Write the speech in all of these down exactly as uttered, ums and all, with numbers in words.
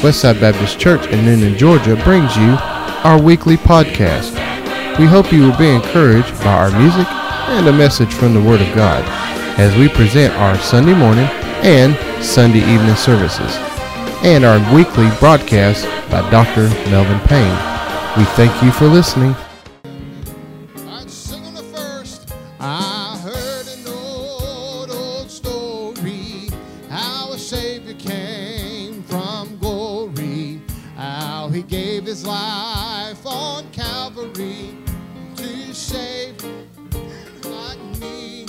Westside Baptist Church in Noonan, Georgia brings you our weekly podcast. We hope you will be encouraged by our music and a message from the Word of God as we present our Sunday morning and Sunday evening services and our weekly broadcast by Doctor Melvin Payne. We thank you for listening. I'd sing on the first. I heard an old, old story, how a Savior came from glory, how he gave his life on Calvary to save like me.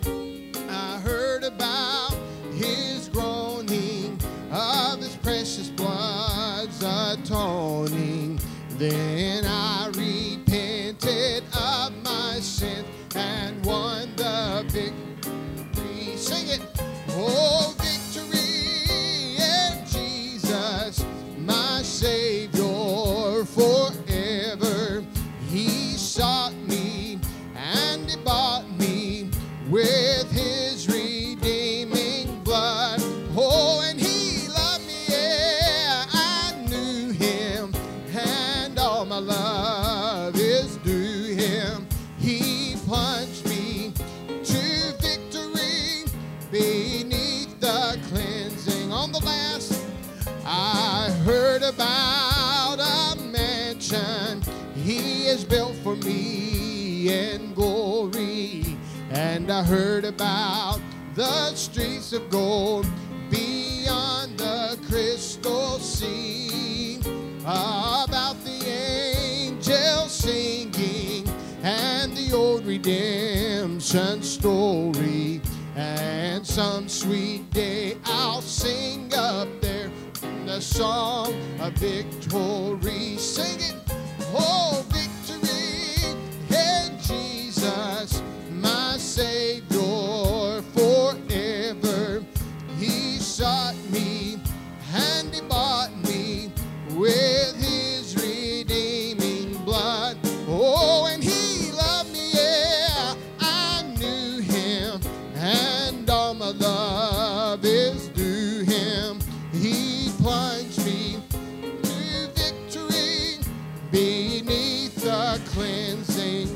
I heard about his groaning, of his precious blood's atoning. Then I repented of my sin and won the victory. Sing it. Oh, victory in Jesus, my Savior forever. He sought me and he bought me with his redeeming blood. Oh, and he loved me, yeah, I knew him, and all my love is due him. He plunged me to victory beneath the cleansing. On the last, I heard about a mansion he has built for me in glory, and I heard about the streets of gold beyond the crystal sea, about the angels singing and the old redemption story. And some sweet day I'll sing up there the song of victory. Sing it. Oh, victory in Jesus, my Savior forever. He sought me and he bought me with his redeeming blood. Oh, and he loved me, yeah, I knew him, and all my love is due him. He plunged me to victory beneath the cleansing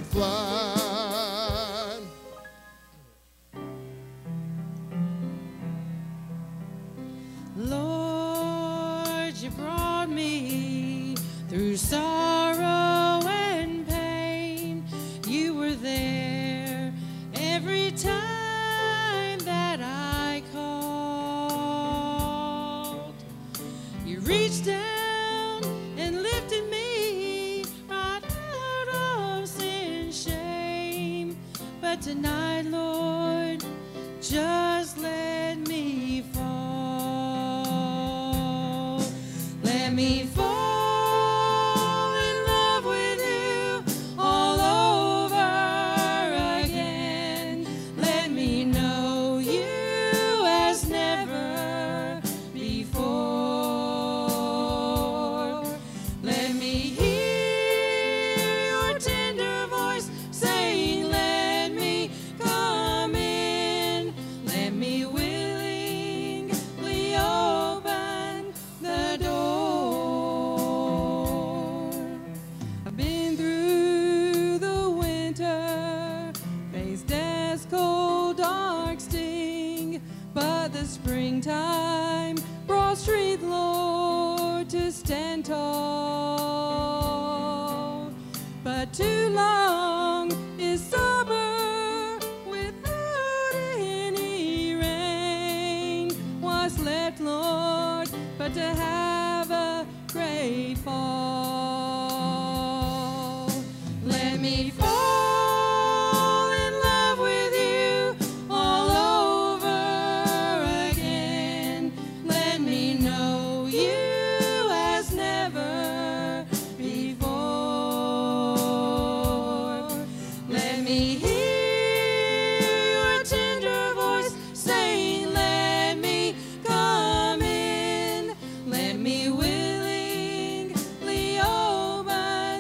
flood. Lord, you brought me through sorrow and pain. You were there every time that I called. You reached down and lifted me right out of sin's shame. But tonight, Lord, just let me fall. Let me fall in love with you all over again. Let me know you as never before. Let me hear your tender voice saying, let me come in. Let me willingly open the door. I've been through the winter, faced death's cold dark sting, but the springtime brought strength, Lord, to stand tall. But too long is summer without any rain. What's left, Lord, but to have a great fall? Let me fall in love with you all over again. Let me know you as never before. Let me hear your tender voice saying, let me come in. Let me willingly open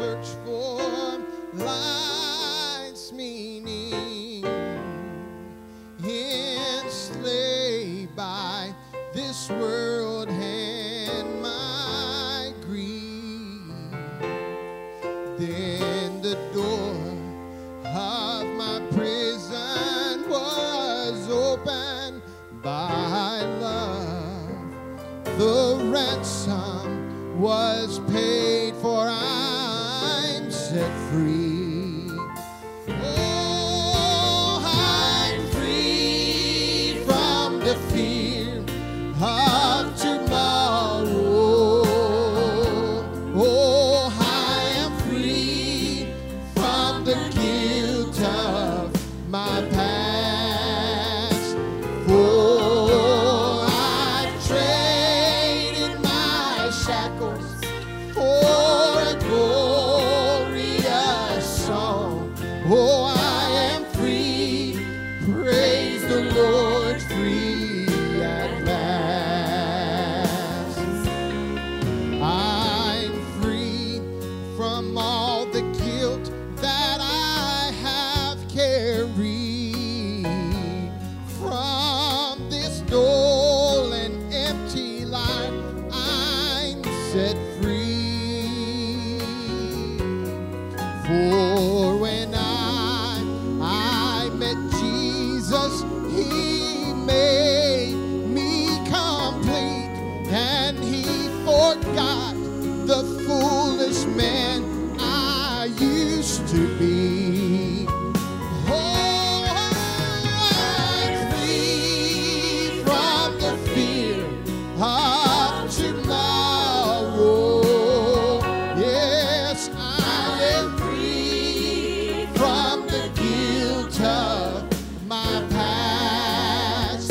search for life's meaning, enslaved by this world and my greed. Then the door of my prison was opened by love. The ransom was paid for, I'm set free. Oh, I'm free from the fear of tomorrow. Oh, I am free from the guilt of my past. For I've traded my shackles for a glorious song. Oh, I am free, praise the Lord, free at last. I'm free from all the guilt that I have carried, from this dull and empty life I'm set free. For when I, I met Jesus, he made me complete, and he forgot the foolish man I used to be. Oh, I'm free from the fear of tomorrow. Yes, I am free from the guilt of my past.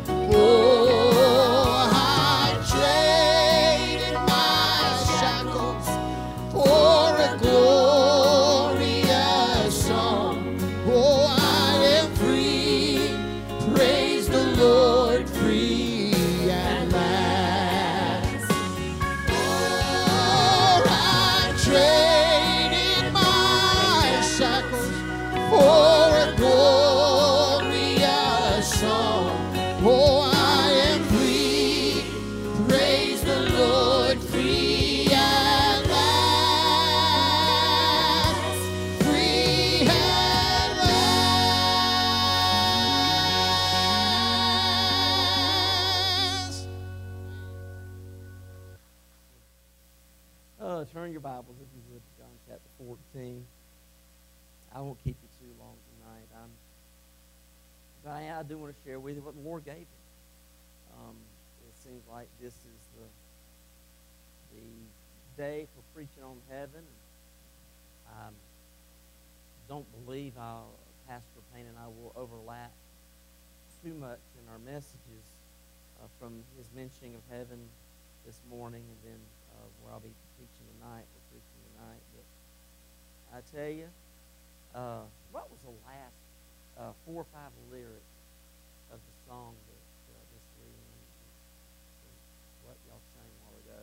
Oh, I traded my shackles for a glorious song. Oh, I am free, praise the Lord, free at last. Oh, I traded my shackles for a glorious song. Oh, I am free, praise the Lord, free at last, free at last. Uh, turn your Bibles, if you would, to John chapter fourteen. I won't keep you too long tonight. I'm, but I, I do want to share with you what the Lord gave me. Um, it seems like this is the the day for preaching on heaven. I don't believe our Pastor Payne and I will overlap too much in our messages uh, from his mentioning of heaven this morning, and then uh, where I'll be preaching tonight, we're preaching tonight. But I tell you, uh, what was the last uh, four or five lyrics of the song that uh, Miss Leanne, what y'all sang a while ago?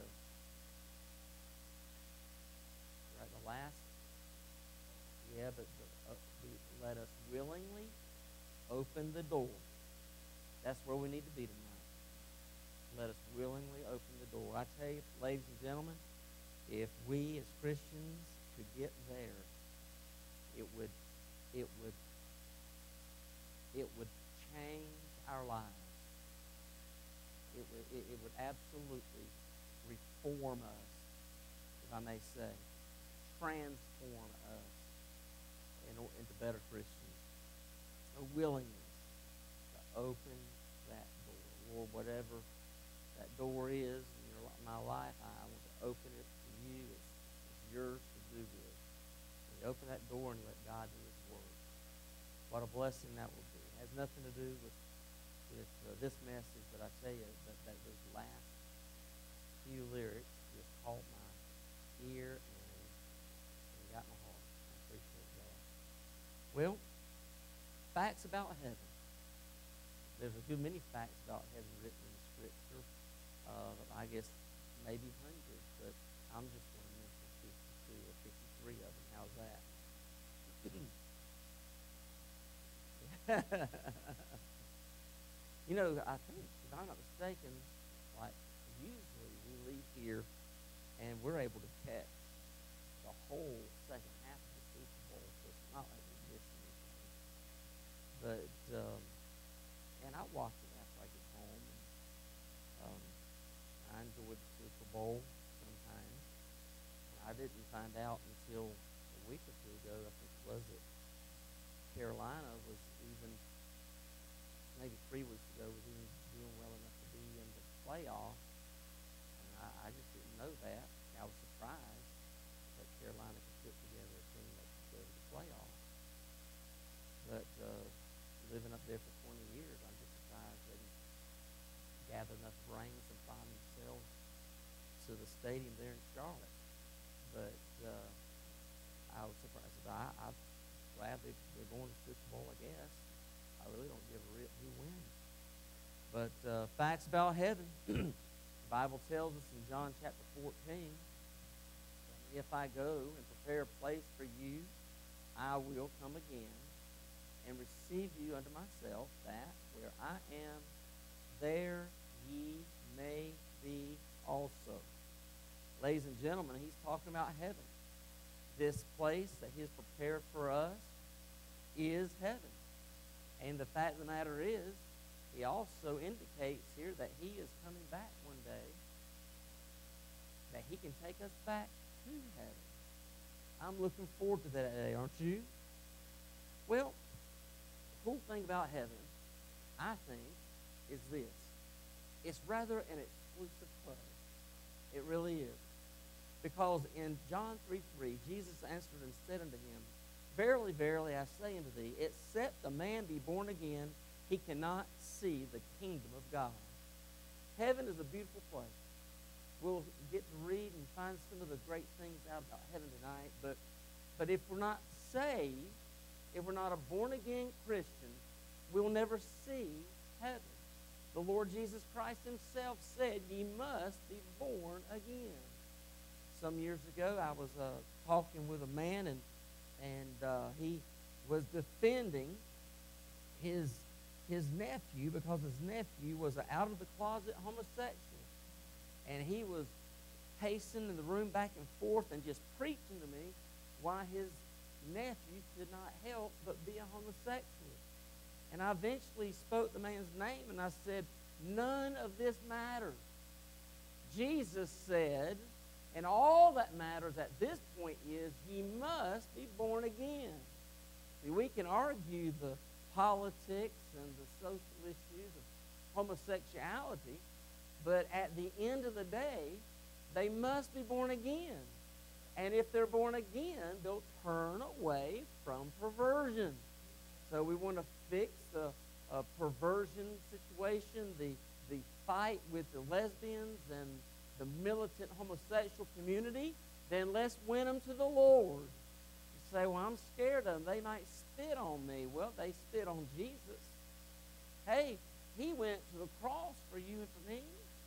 Right, the last? Yeah, but the, uh, we, let us willingly open the door. That's where we need to be tonight. Let us willingly open the door. I tell you, ladies and gentlemen, if we as Christians could get there, it would, it would, it would change our lives. It would, it, it would absolutely reform us, if I may say, transform us into, into better Christians. A willingness to open that door, Lord, whatever that door is in your, my life, I want to open it to you. It's, it's yours to do with. And you open that door and let God do his work. What a blessing that will be. It has nothing to do with, with uh, this message, but I tell you that, that those last few lyrics just caught my ear and, and got my heart. I appreciate that. Well, facts about heaven. There's a good many facts about heaven written in the Scripture. Uh, I guess maybe hundreds, but I'm just going to mention fifty-two or fifty-three You know, I think, if I'm not mistaken, like, usually we leave here and we're able to catch the whole second half of the Super Bowl, so it's not like we miss anything. But, um, and I watch it after I get home. And, um, I enjoyed the Super Bowl sometimes. I didn't find out until a week or two ago, I think it was, that Carolina was even, maybe three weeks ago, was even doing well enough to be in the playoff. And I, I just didn't know that. I was surprised that Carolina could put together a team that could go to the playoff. But uh, living up there for twenty years, I'm just surprised they didn't gather enough brains and find themselves to the stadium there in Charlotte. But uh, I was surprised. I, I'm glad they, they're going to the Super Bowl, I guess. I really don't give a rip who wins. But uh, facts about heaven. The Bible tells us in John chapter fourteen, if I go and prepare a place for you, I will come again and receive you unto myself, that where I am, there ye may be also. Ladies and gentlemen, he's talking about heaven. This place that he has prepared for us is heaven. And the fact of the matter is, he also indicates here that he is coming back one day, that he can take us back to heaven. I'm looking forward to that day, aren't you? Well, the cool thing about heaven, I think, is this. It's rather an exclusive place. It really is. Because in John three three, Jesus answered and said unto him, Verily, verily, I say unto thee, except a man be born again, he cannot see the kingdom of God. Heaven is a beautiful place. We'll get to read and find some of the great things out about heaven tonight, but, but if we're not saved, if we're not a born-again Christian, we'll never see heaven. The Lord Jesus Christ himself said, ye must be born again. Some years ago, I was uh, talking with a man, and and uh, he was defending his his nephew because his nephew was an out-of-the-closet homosexual. And he was pacing in the room back and forth and just preaching to me why his nephew could not help but be a homosexual. And I eventually spoke the man's name, and I said, none of this matters. Jesus said, and all that matters at this point is, ye must be born again. See, we can argue the politics and the social issues of homosexuality, but at the end of the day, they must be born again. And if they're born again, they'll turn away from perversion. So we want to fix the uh, perversion situation, the, the fight with the lesbians and the militant homosexual community. Then let's win them to the Lord. You say, well, I'm scared of them. They might spit on me. Well, they spit on Jesus. Hey, he went to the cross for you and for me.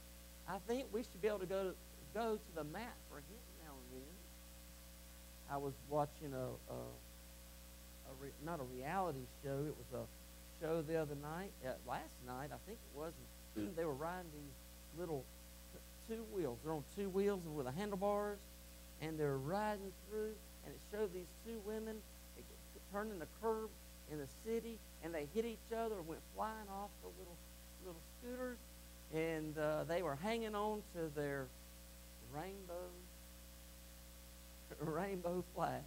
I think we should be able to go to, go to the mat for him now and then. I was watching a, a, a re, not a reality show. It was a show the other night, uh, last night, I think it was. They were riding these little t- two wheels. They're on two wheels with the handlebars, and they're riding through, and it showed these two women it, turning the curb in the city, and they hit each other and went flying off the little little scooters. And uh, they were hanging on to their rainbow rainbow flags.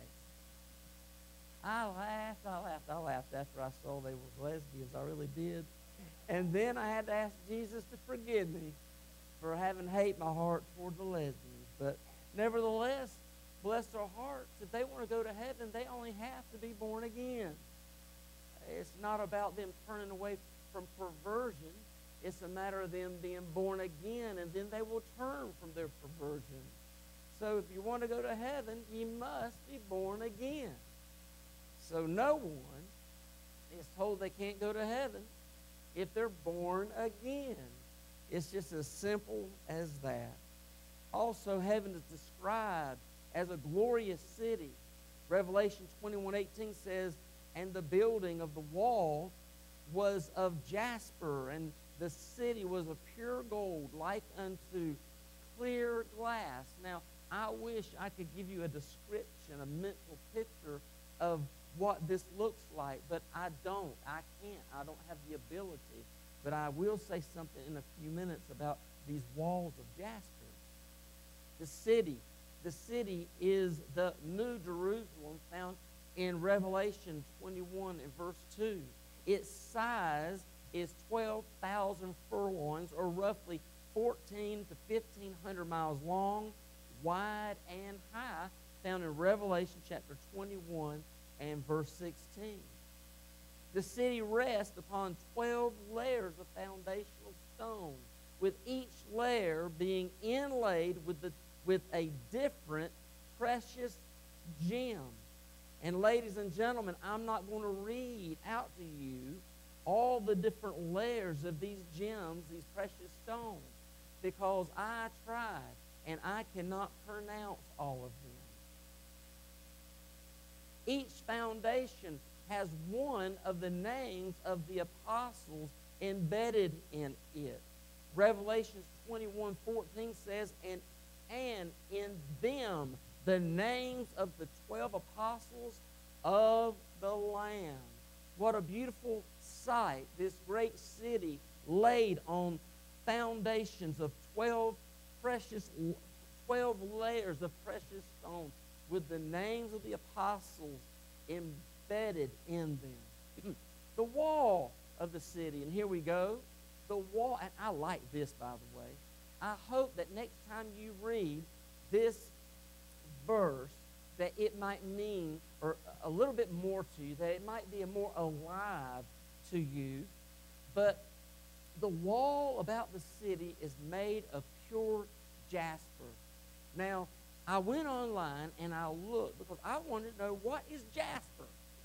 I laughed, I laughed, I laughed after I saw they were lesbians. I really did. And then I had to ask Jesus to forgive me for having hate in my heart toward the lesbians. But nevertheless, bless their hearts. If they want to go to heaven, they only have to be born again. It's not about them turning away from perversion. It's a matter of them being born again, and then they will turn from their perversion. So if you want to go to heaven, you must be born again. So no one is told they can't go to heaven if they're born again. It's just as simple as that. Also, heaven is described as a glorious city. Revelation twenty-one eighteen says, and the building of the wall was of jasper, and the city was of pure gold, like unto clear glass. Now, I wish I could give you a description, a mental picture of what this looks like, but I don't. I can't. I don't have the ability. But I will say something in a few minutes about these walls of jasper. The city. The city is the New Jerusalem found in Revelation twenty-one and verse two. Its size is twelve thousand furlongs, or roughly fourteen to fifteen hundred miles long, wide, and high, found in Revelation chapter twenty-one and verse sixteen. The city rests upon twelve layers of foundational stone, with each layer being inlaid with, the, with a different precious gem. And ladies and gentlemen, I'm not going to read out to you all the different layers of these gems, these precious stones, because I tried and I cannot pronounce all of them. Each foundation has one of the names of the apostles embedded in it. Revelation twenty-one fourteen says, and, and in them the names of the twelve apostles of the Lamb. What a beautiful sight, this great city laid on foundations of twelve precious, twelve layers of precious stones with the names of the apostles embedded in them. The wall of the city, and here we go. The wall, and I like this, by the way. I hope that next time you read this verse, that it might mean, or a little bit more to you, that it might be more alive to you. But the wall about the city is made of pure jasper. Now, I went online and I looked because I wanted to know, what is jasper?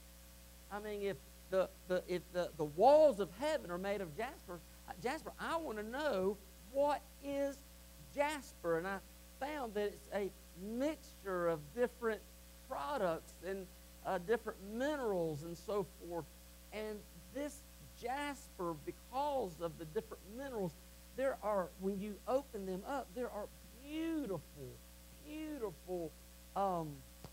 I mean, if the, the if the, the walls of heaven are made of jasper, uh, jasper, I want to know, what is jasper? And I found that it's a mixture of different products and uh, different minerals and so forth. And this jasper, because of the different minerals, there are, when you open them up, there are beautiful, beautiful um,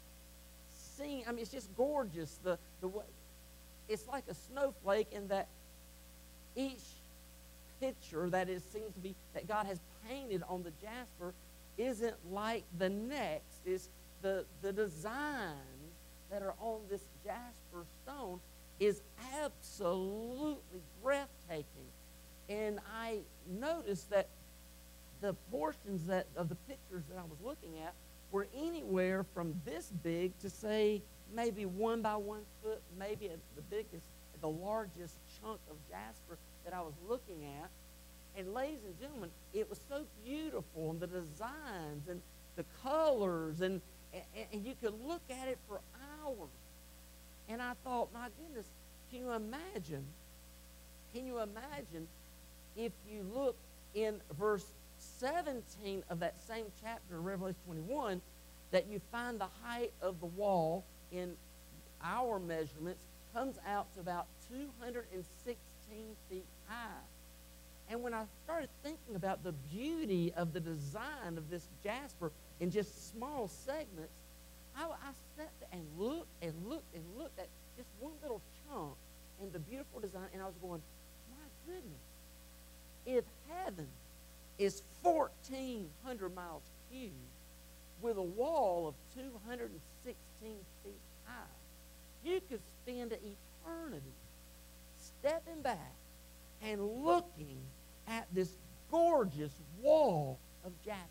scene. I mean, it's just gorgeous. The the way, it's like a snowflake in that each picture that is seems to be that God has painted on the jasper isn't like the next. It's the the designs that are on this jasper stone is absolutely breathtaking. And I noticed that the portions that of the pictures that I was looking at were anywhere from this big to, say, maybe one by one foot, maybe the biggest, the largest chunk of jasper that I was looking at. And ladies and gentlemen, it was so beautiful, and the designs and the colors, and, and, and you could look at it for hours. And I thought, my goodness, can you imagine, can you imagine if you look in verse seventeen of that same chapter in Revelation twenty-one, that you find the height of the wall in our measurements comes out to about two hundred sixteen feet high. And when I started thinking about the beauty of the design of this jasper in just small segments, I, I sat there and looked and looked and looked at just one little chunk and the beautiful design, and I was going, my goodness, if heaven is fourteen hundred miles cubed with a wall of two hundred sixteen feet high, you could spend an eternity stepping back and looking at this gorgeous wall of jasper.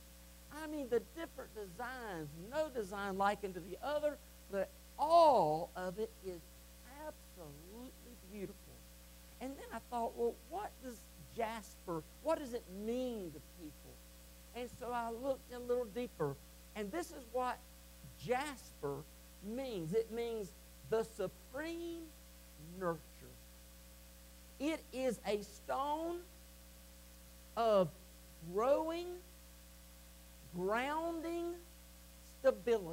I mean, the different designs, no design likened to the other, but all of it is absolutely beautiful. And then I thought, well, what does jasper, what does it mean to people? And so I looked a little deeper, and this is what jasper means. It means the supreme nurture. It is a stone of growing, grounding stability.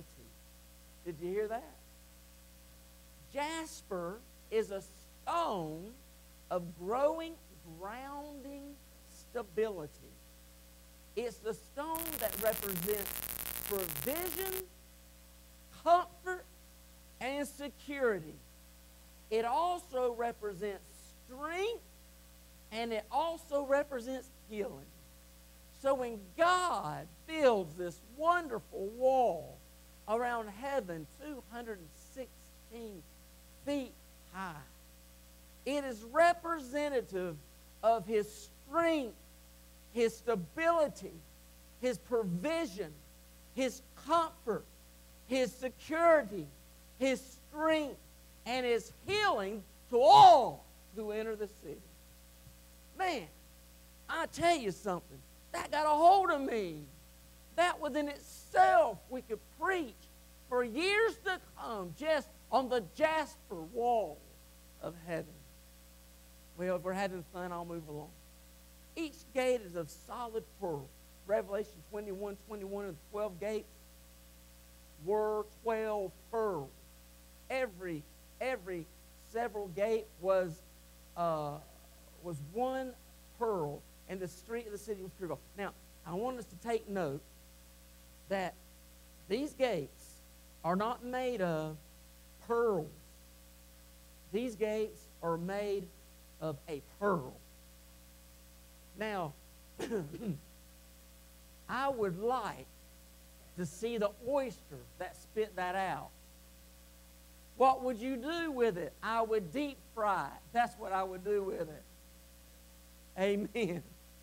Did you hear that? Jasper is a stone of growing, grounding stability. It's the stone that represents provision, comfort, and security. It also represents strength, and it also represents healing. So when God builds this wonderful wall around heaven, two hundred sixteen feet high, it is representative of His strength, His stability, His provision, His comfort, His security, His strength, and His healing to all who enter the city. Man, I tell you something, that got a hold of me. That within itself we could preach for years to come just on the jasper wall of heaven. Well, if we're having fun, I'll move along. Each gate is of solid pearl. Revelation twenty-one, twenty-one, and the twelve gates were twelve pearls. Every, every several gate was, uh, was one pearl, and the street of the city was pure gold. Now, I want us to take note that these gates are not made of pearls. These gates are made of a pearl. Now, I would like to see the oyster that spit that out. What would you do with it? I would deep fry it. That's what I would do with it. Amen.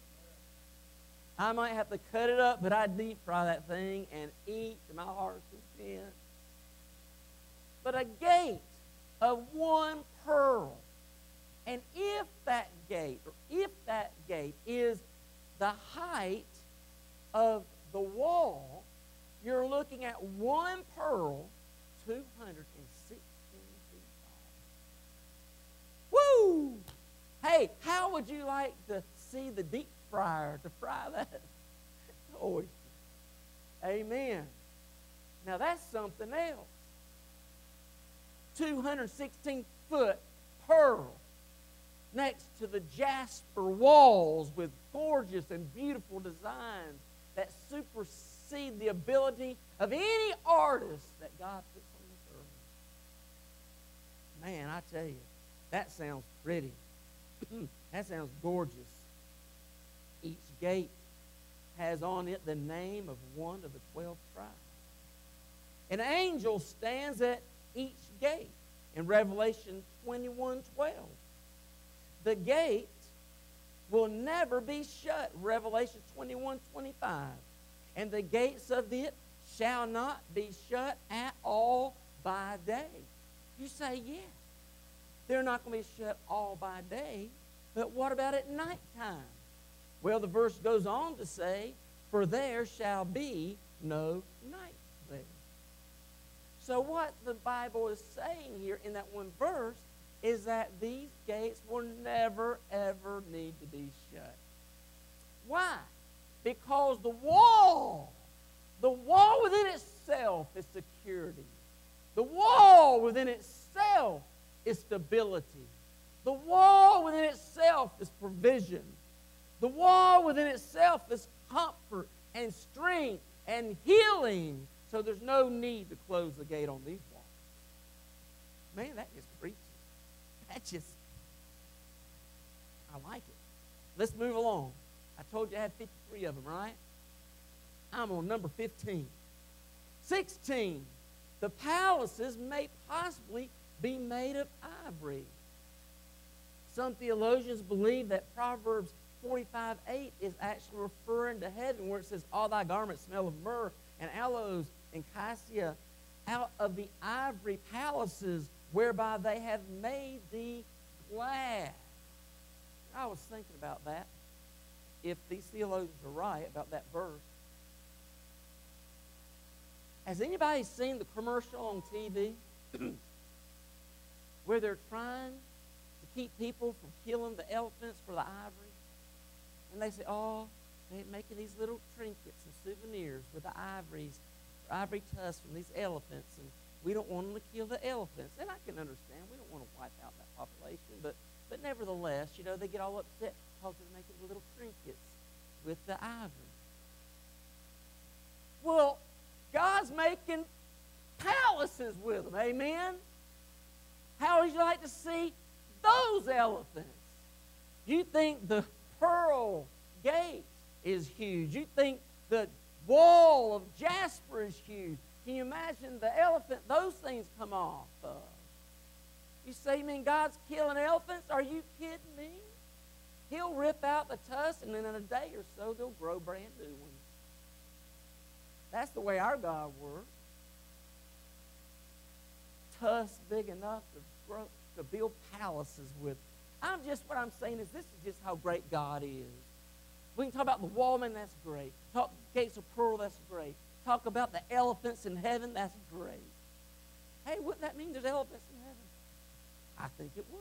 I might have to cut it up, but I'd deep fry that thing and eat to my heart's content. But a gate of one pearl. And if that gate, or if that gate is the height of the wall, you're looking at one pearl, two hundred sixteen feet tall. Woo! Hey, how would you like to see the deep fryer to fry that oyster? Amen. Now that's something else. two hundred sixteen foot pearl next to the jasper walls with gorgeous and beautiful designs that supersede the ability of any artist that God puts on this earth. Man, I tell you, that sounds pretty. That sounds gorgeous. Each gate has on it the name of one of the twelve tribes. An angel stands at each gate in Revelation twenty-one twelve. The gate will never be shut, Revelation twenty-one twenty-five. And the gates of it shall not be shut at all by day. You say, yeah, they're not going to be shut all by day, but what about at nighttime? Well, the verse goes on to say, for there shall be no night there. So what the Bible is saying here in that one verse is that these gates will never, ever need to be shut. Why? Because the wall, the wall within itself is security. The wall within itself is stability. The wall within itself is provision. The wall within itself is comfort and strength and healing. So there's no need to close the gate on these walls. Man, that just preaches. That just, I like it. Let's move along. I told you I had fifty-three of them, right? I'm on number fifteen. sixteen. The palaces may possibly be made of ivory. Some theologians believe that Proverbs forty-five eight is actually referring to heaven, where it says, all thy garments smell of myrrh and aloes and cassia, out of the ivory palaces whereby they have made thee glad. I was thinking about that. If these theologians are right about that verse. Has anybody seen the commercial on T V where they're trying to keep people from killing the elephants for the ivory? And they say, oh, they're making these little trinkets and souvenirs with the ivories, ivory tusks from these elephants, and we don't want them to kill the elephants. And I can understand. We don't want to wipe out that population. But But nevertheless, you know, they get all upset because they're making little trinkets with the ivory. Well, God's making palaces with them, amen? How would you like to see those elephants? You think the pearl gate is huge. You think the wall of jasper is huge. Can you imagine the elephant those things come off of? You say, you mean God's killing elephants? Are you kidding me? He'll rip out the tusks, and then in a day or so, they'll grow brand new ones. That's the way our God works. Tusks big enough to grow, to build palaces with. I'm just, what I'm saying is this is just how great God is. We can talk about the wallman, that's great. Talk gates of pearl, that's great. Talk about the elephants in heaven, that's great. Hey, wouldn't that mean there's elephants in heaven? I think it would.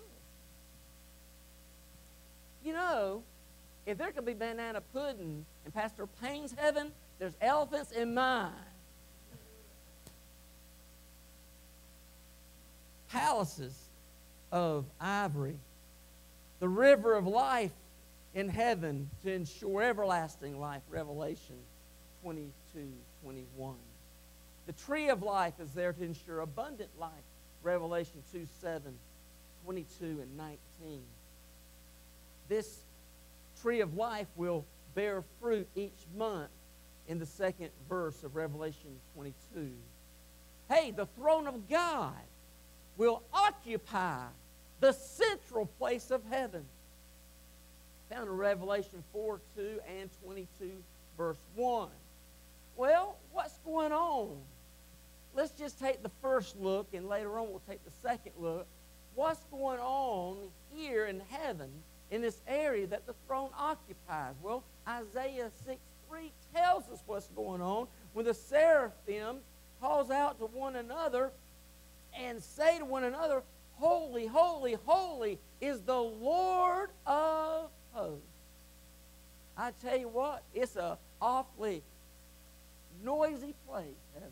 You know, if there could be banana pudding in Pastor Payne's heaven, there's elephants in mine. Palaces of ivory. The river of life in heaven to ensure everlasting life, Revelation twenty-two twenty-one. The tree of life is there to ensure abundant life, Revelation two seven, twenty-two and nineteen. This tree of life will bear fruit each month in the second verse of Revelation twenty-two. Hey, the throne of God will occupy the central place of heaven. Found in Revelation four two and twenty-two, verse one. Well, what's going on? Let's just take the first look, and later on we'll take the second look. What's going on here in heaven, in this area that the throne occupies? Well, Isaiah six three tells us what's going on when the seraphim calls out to one another and say to one another, holy, holy, holy is the Lord of hosts. I tell you what, it's a awfully noisy place, heaven.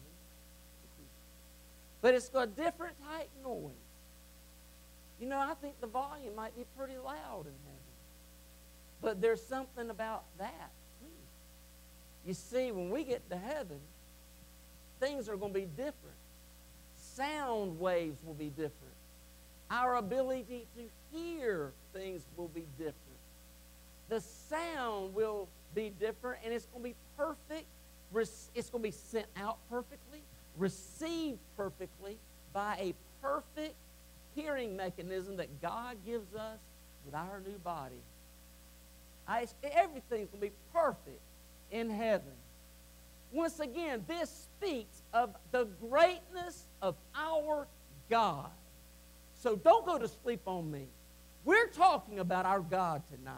But it's got a different type noise. You know, I think the volume might be pretty loud in heaven. But there's something about that, too. You see, when we get to heaven, things are going to be different. Sound waves will be different. Our ability to hear things will be different. The sound will be different, and it's going to be perfect. It's going to be sent out perfectly, received perfectly by a perfect hearing mechanism that God gives us with our new body. I, everything's going to be perfect in heaven. Once again, this speaks of the greatness of our God. So don't go to sleep on me. We're talking about our God tonight.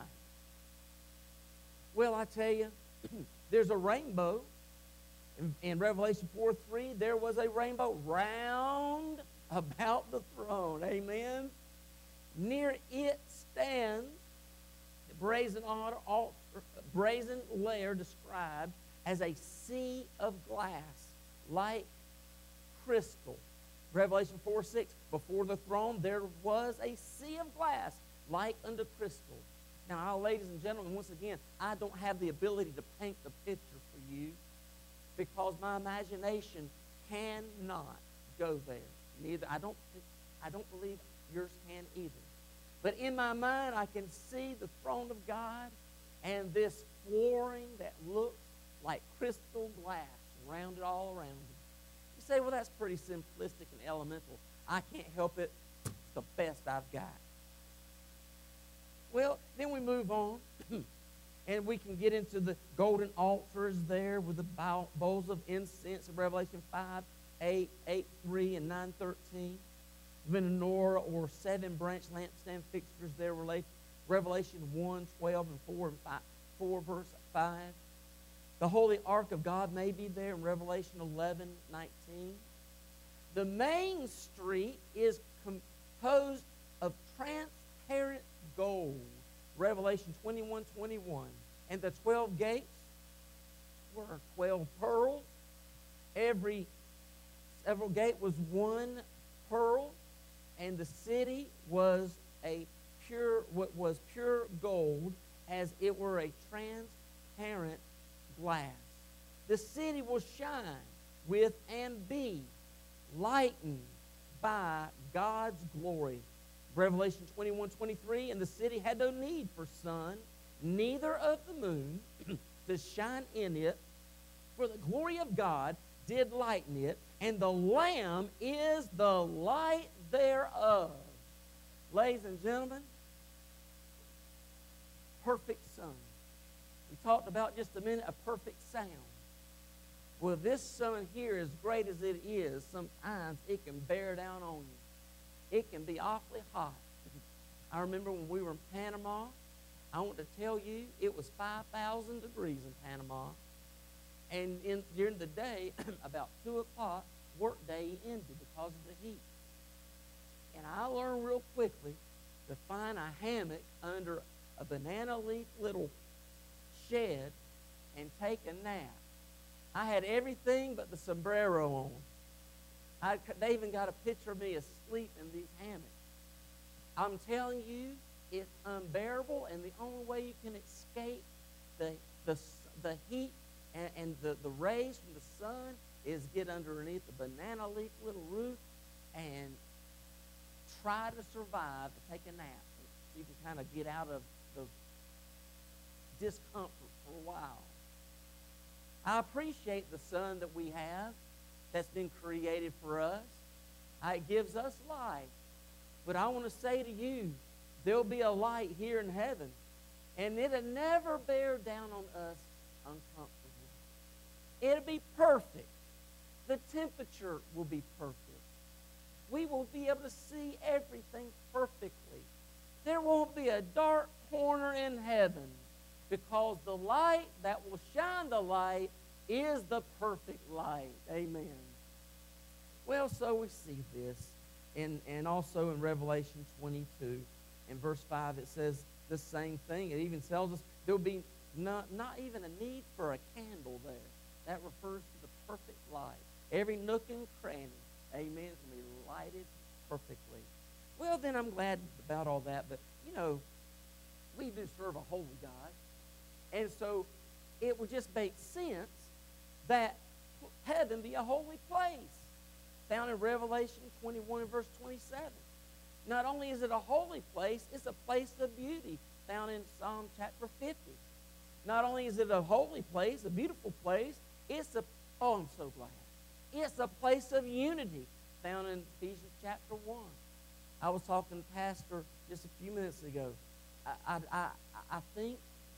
Well, I tell you, there's a rainbow. In, in Revelation four three, there was a rainbow round about the throne. Amen? Near it stands the brazen altar, altar, brazen layer described as a sea of glass, like crystal. Revelation four six, before the throne there was a sea of glass, like unto crystal. Now, ladies and gentlemen, once again, I don't have the ability to paint the picture for you because my imagination cannot go there. Neither I don't I don't believe yours can either. But in my mind, I can see the throne of God and this flooring that looks like crystal glass rounded all around it. You say, well, that's pretty simplistic and elemental. I can't help it. It's the best I've got. Well, then we move on, and we can get into the golden altars there with the bow, bowls of incense in Revelation five, eight, eight, three, and nine, thirteen. Menorah or seven-branch lampstand fixtures there, Revelation one, twelve, and four, and five, four, verse five. The Holy Ark of God may be there in Revelation eleven, nineteen. The main street is composed of transparent gold, Revelation twenty-one, twenty-one. And the twelve gates were twelve pearls. Every several gate was one pearl, and the city was a pure, what was pure gold, as it were a transparent glass. The city will shine with and be lightened by God's glory. Revelation twenty-one twenty-three, and the city had no need for sun, neither of the moon, to shine in it, for the glory of God did lighten it, and the Lamb is the light thereof. Ladies and gentlemen, perfect sun. We talked about just a minute a perfect sound. Well, this sun here, as great as it is, sometimes it can bear down on you. It can be awfully hot. I remember when we were in Panama, I want to tell you, it was five thousand degrees in Panama. And in, during the day, about two o'clock, work day ended because of the heat. And I learned real quickly to find a hammock under a banana leaf little shed and take a nap. I had everything but the sombrero on. I, they even got a picture of me asleep in these hammocks. I'm telling you, it's unbearable, and the only way you can escape the, the, the heat and, and the, the rays from the sun is get underneath the banana leaf little roof and try to survive to take a nap. So you can kind of get out of the discomfort for a while. I appreciate the sun that we have that's been created for us. Uh, It gives us light. But I want to say to you, there'll be a light here in heaven, and it'll never bear down on us uncomfortably. It'll be perfect. The temperature will be perfect. We will be able to see everything perfectly. There won't be a dark corner in heaven, because the light that will shine the light is the perfect light. Amen. Well, so we see this. And, and also in Revelation twenty-two, in verse five, it says the same thing. It even tells us there will be not, not even a need for a candle there. That refers to the perfect light. Every nook and cranny, amen, is going to be lighted perfectly. Well, then I'm glad about all that. But, you know, we do serve a holy God. And so it would just make sense that heaven be a holy place. Found in Revelation twenty-one and verse twenty-seven. Not only is it a holy place, it's a place of beauty, found in Psalm chapter fifty. Not only is it a holy place, a beautiful place, it's a, oh, I'm so glad. It's a place of unity, found in Ephesians chapter one. I was talking to Pastor just a few minutes ago. I, I, I, I think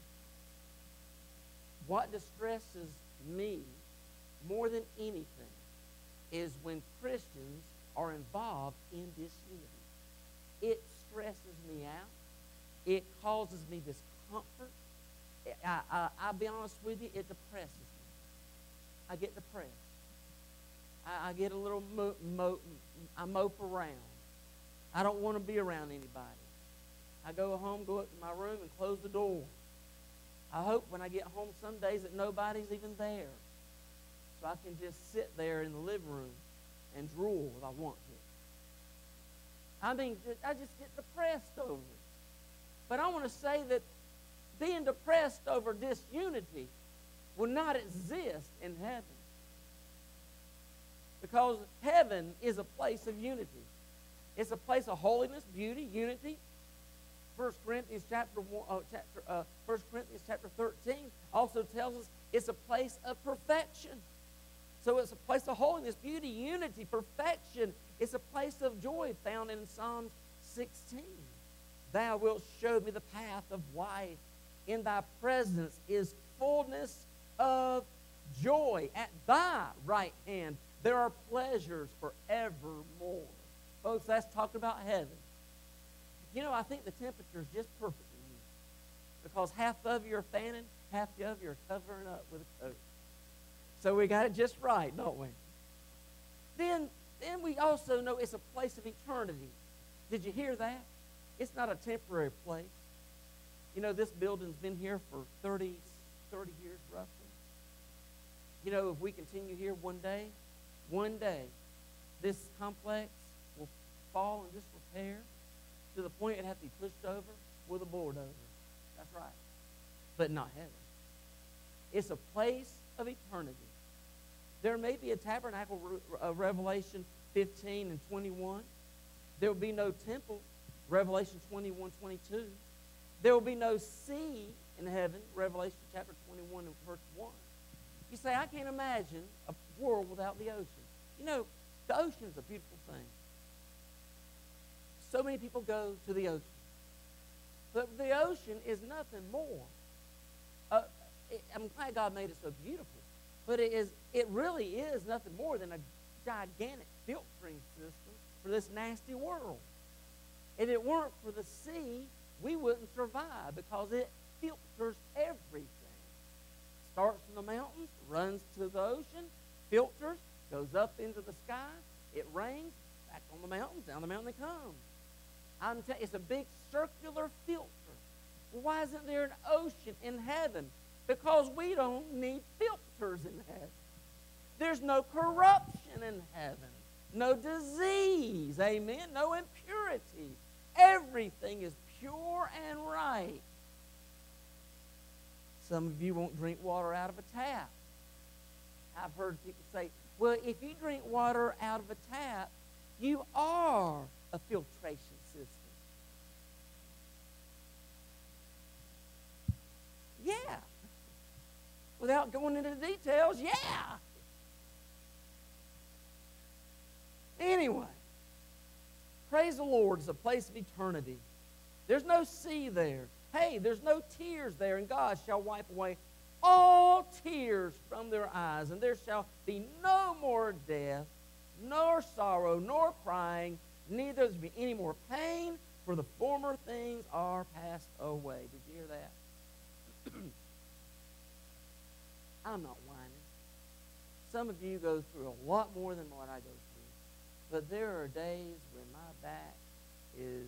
what distresses me more than anything is when Christians are involved in disunity. It stresses me out. It causes me discomfort. I, I, I'll be honest with you, it depresses me. I get depressed. I, I get a little, mo, mo, I mope around. I don't want to be around anybody. I go home, go up to my room, and close the door. I hope when I get home some days that nobody's even there, so I can just sit there in the living room and drool if I want to. I mean, I just get depressed over it. But I want to say that being depressed over disunity will not exist in heaven. Because heaven is a place of unity. It's a place of holiness, beauty, unity. First Corinthians chapter one, uh, chapter uh, First Corinthians chapter thirteen also tells us it's a place of perfection. So it's a place of holiness, beauty, unity, perfection. It's a place of joy, found in Psalm sixteen. Thou wilt show me the path of life. In thy presence is fullness of joy. At thy right hand there are pleasures forevermore. Folks, that's talking about heaven. You know, I think the temperature is just perfect in here, because half of you are fanning, half of you are covering up with a coat. So we got it just right, don't we? Then, then we also know it's a place of eternity. Did you hear that? It's not a temporary place. You know, this building's been here for thirty, thirty years roughly. You know, if we continue here one day, one day, this complex will fall in disrepair, to the point it'd have to be pushed over with a bulldozer. That's right. But not heaven. It's a place of eternity. There may be a tabernacle, uh, Revelation fifteen and twenty-one. There will be no temple, Revelation twenty-one, twenty-two. There will be no sea in heaven, Revelation chapter twenty-one and verse one. You say, I can't imagine a world without the ocean. You know, the ocean is a beautiful thing. So many people go to the ocean. But the ocean is nothing more. Uh, it, I'm glad God made it so beautiful. But it is. It really is nothing more than a gigantic filtering system for this nasty world. If it weren't for the sea, we wouldn't survive because it filters everything. Starts in the mountains, runs to the ocean, filters, goes up into the sky. It rains, back on the mountains, down the mountain it comes. I'm telling you, it's a big circular filter. Well, why isn't there an ocean in heaven? Because we don't need filters in heaven. There's no corruption in heaven. No disease, amen, no impurity. Everything is pure and right. Some of you won't drink water out of a tap. I've heard people say, well, if you drink water out of a tap, you are a filtration system. Yeah. Without going into the details, yeah. Anyway, praise the Lord, it's a place of eternity. There's no sea there. Hey, there's no tears there, and God shall wipe away all tears from their eyes, and there shall be no more death, nor sorrow, nor crying, neither there be any more pain, for the former things are passed away. Did you hear that? I'm not whining. Some of you go through a lot more than what I go through. But there are days when my back is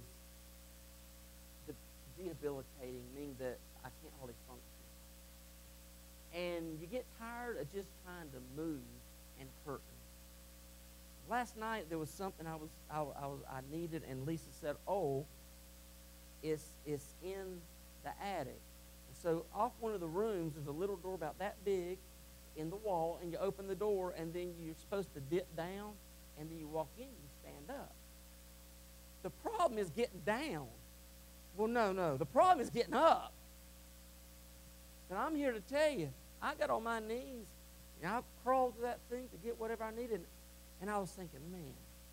de- debilitating, meaning that I can't hardly function. And you get tired of just trying to move and hurting. Last night there was something I was I, I was I needed, and Lisa said, "Oh, it's it's in the attic." And so off one of the rooms, there's a little door about that big in the wall, and you open the door, and then you're supposed to dip down, and then you walk in and you stand up. The problem is getting down. Well, no, no. The problem is getting up. And I'm here to tell you, I got on my knees, and I crawled to that thing to get whatever I needed. And I was thinking, man,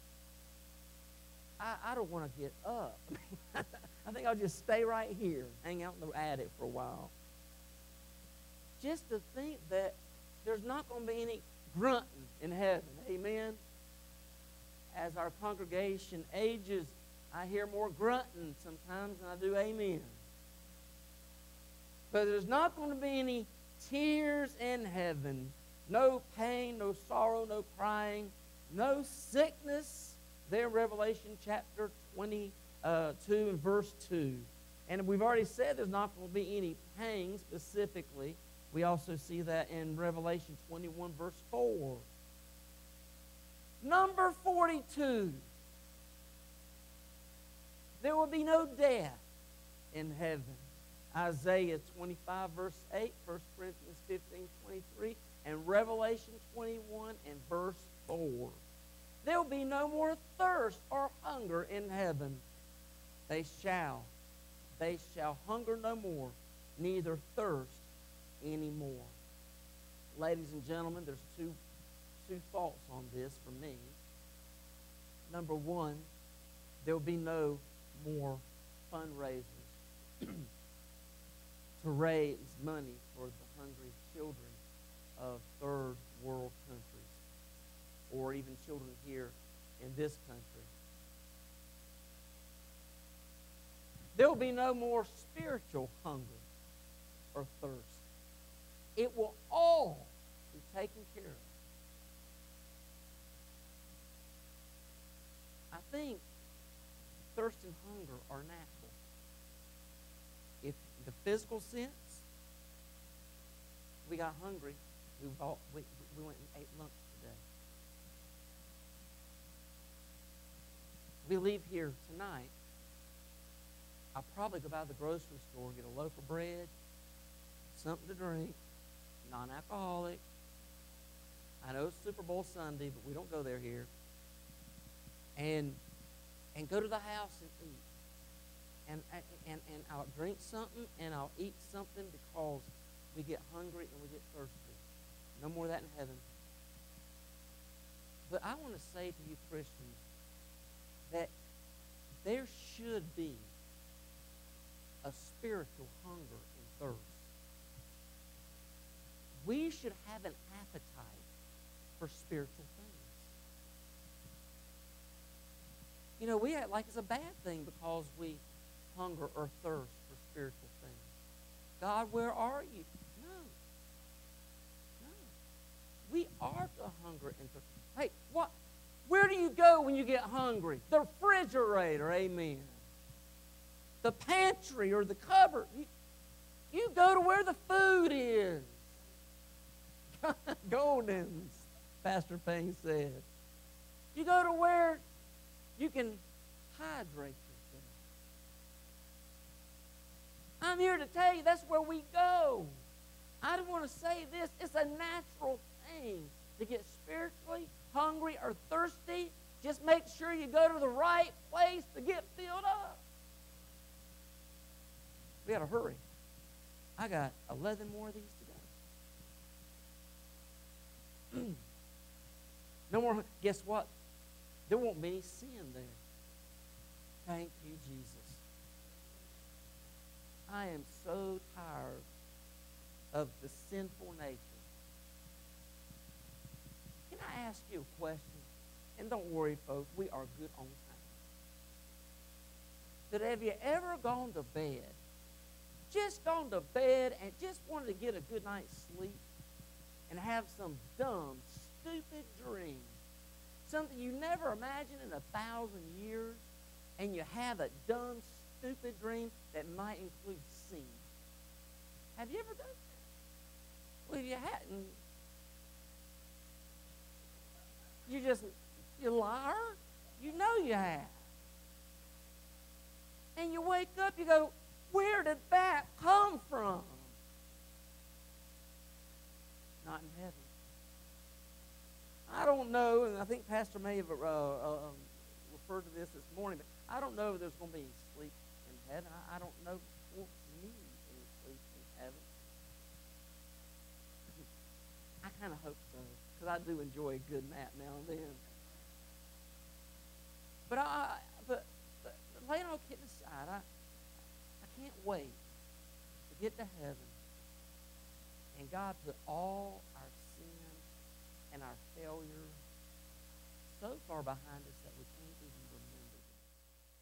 I, I don't want to get up. I think I'll just stay right here, hang out in the attic for a while. Just to think that there's not going to be any grunting in heaven. Amen? As our congregation ages, I hear more grunting sometimes than I do amen. But there's not going to be any tears in heaven. No pain, no sorrow, no crying, no sickness. There in Revelation chapter twenty-two and verse two. And we've already said there's not going to be any pain specifically. We also see that in Revelation twenty-one verse four. Number forty-two. There will be no death in heaven. Isaiah twenty-five verse eight, First Corinthians fifteen twenty-three, and Revelation twenty-one and verse four. There will be no more thirst or hunger in heaven. They shall, they shall hunger no more, neither thirst anymore. Ladies and gentlemen, there's two, two thoughts on this for me. Number one, there will be no more fundraisers to raise money for the hungry children of third world countries, or even children here in this country. There will be no more spiritual hunger or thirst. It will all be taken care of. I think thirst and hunger are natural. If the physical sense, we got hungry, we, bought, we, we went and ate lunch today. We leave here tonight, I'll probably go by the grocery store, get a loaf of bread, something to drink, non-alcoholic. I know it's Super Bowl Sunday, but we don't go there here. And and go to the house and eat. And, and, and I'll drink something and I'll eat something because we get hungry and we get thirsty. No more of that in heaven. But I want to say to you Christians that there should be a spiritual hunger and thirst. We should have an appetite for spiritual things. You know, we act like it's a bad thing because we hunger or thirst for spiritual things. God, where are you? No. No. We are to hunger and thirst. Hey, what? Where do you go when you get hungry? The refrigerator, amen. The pantry or the cupboard. You, you go to where the food is. Golden's, Pastor Payne said. You go to where you can hydrate yourself. I'm here to tell you that's where we go. I don't want to say this. It's a natural thing to get spiritually hungry or thirsty. Just make sure you go to the right place to get filled up. We got to hurry. I got eleven more of these to go. No more. Guess what? There won't be any sin there. Thank you, Jesus. I am so tired of the sinful nature. Can I ask you a question? And don't worry, folks, we are good on time. But have you ever gone to bed, just gone to bed and just wanted to get a good night's sleep and have some dumb, stupid dream, something you never imagined in a thousand years, and you have a dumb, stupid dream that might include sin? Have you ever done that? Well, if you hadn't, you just, you liar. You know you have. And you wake up, you go, where did that come from? Not in heaven. I don't know, and I think Pastor may have uh, uh, referred to this this morning, but I don't know if there's going to be any sleep in heaven. I, I don't know if we'll need any sleep in heaven. I kind of hope so, because I do enjoy a good nap now and then. But I, but, but laying all kidding aside, I, I can't wait to get to heaven, and God put all our sin and our failure so far behind us that we can't even remember.